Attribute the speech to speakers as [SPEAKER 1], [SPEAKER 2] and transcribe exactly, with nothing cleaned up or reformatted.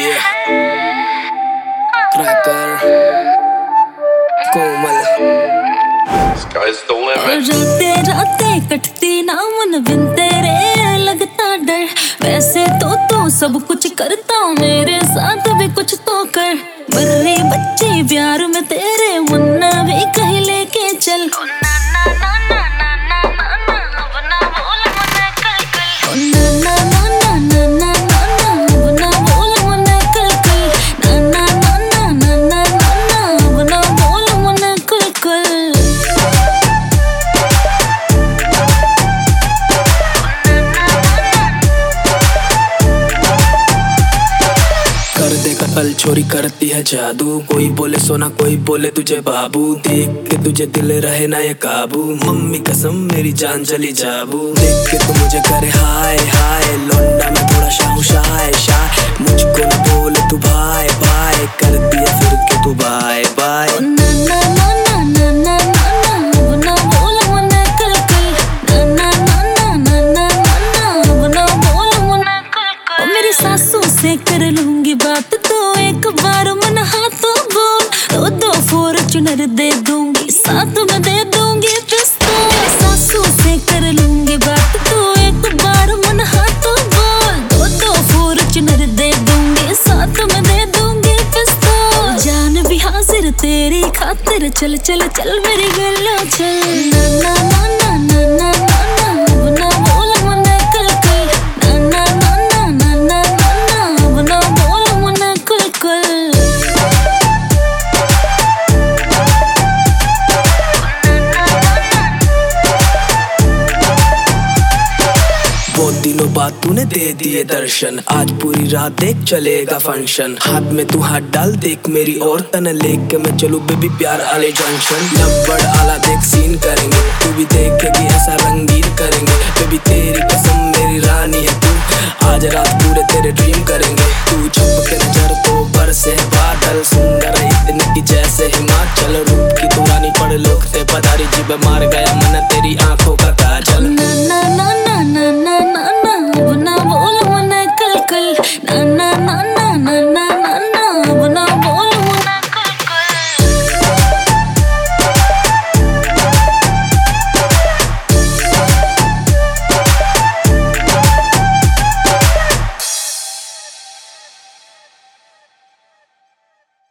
[SPEAKER 1] Yeah. Cracker. Komal.
[SPEAKER 2] Sky's the limit.
[SPEAKER 3] राते राते कटती ना मन बिन तेरे लगता डर। वैसे तो तू सब कुछ करता मेरे साथ भी कुछ तो कर। बर्रे बच्चे प्यार में तेरे मुन्ना भी कहीं लेके चल।
[SPEAKER 1] कल छोरी करती है जादू, कोई बोले सोना कोई बोले तुझे बाबू। देख के तुझे दिल रहे ना ये काबू, मम्मी कसम मेरी जान चली जाबू। देख के तू मुझे करे हाय हाय, लौंडा मैं थोड़ा शाहू शाय शाय। मुझको न बोले तू भाई भाई, कर दिया फिर के तू बाय बाय।
[SPEAKER 3] सासू से कर लूंगी बात तो एक बार मन हाथों बोल। दो दो फॉर्च्यूनर दे दूंगी, साथ में दे दूंगी पिस्तौल। सासू से कर लूंगी बात तो एक बार मन हाथों बोल। दो दो फॉर्च्यूनर दे दूंगी, साथ में दे दूंगी पिस्तौल। जान भी हाजिर तेरी खातिर, चल चल चल मेरी गल्ला चल। ना ना ना ना ना ना ना ना बोल मन कल कल। ना ना ना ना ना ना ना बोल मन कल कल।
[SPEAKER 1] बहुत दिनों बाद तूने दे दिए दर्शन, आज पूरी रात देख चलेगा फंक्शन। हाथ में तू हाथ डाल देख मेरी और तने लेके मैं चलूं बेबी प्यार आले जंक्शन। लव्वड़ आला देख सीन करेंगे, तू भी देखेगी ऐसा रंगीन करेंगे। बेबी तेरी कसम मेरी रानी है तू, आज रात पूरे तेरे ड्रीम करेंगे। तू छुप के नजर तो बरसे बादल, सुंदर इतनी की जैसे हिमाचल। रूप की तू रानी पढ़ लोग ते पधारी, जीब मार गया मन तेरी आंखों का काजल।
[SPEAKER 3] ना ना ना ना ना ना ना ना बोल मन कल कल। ना ना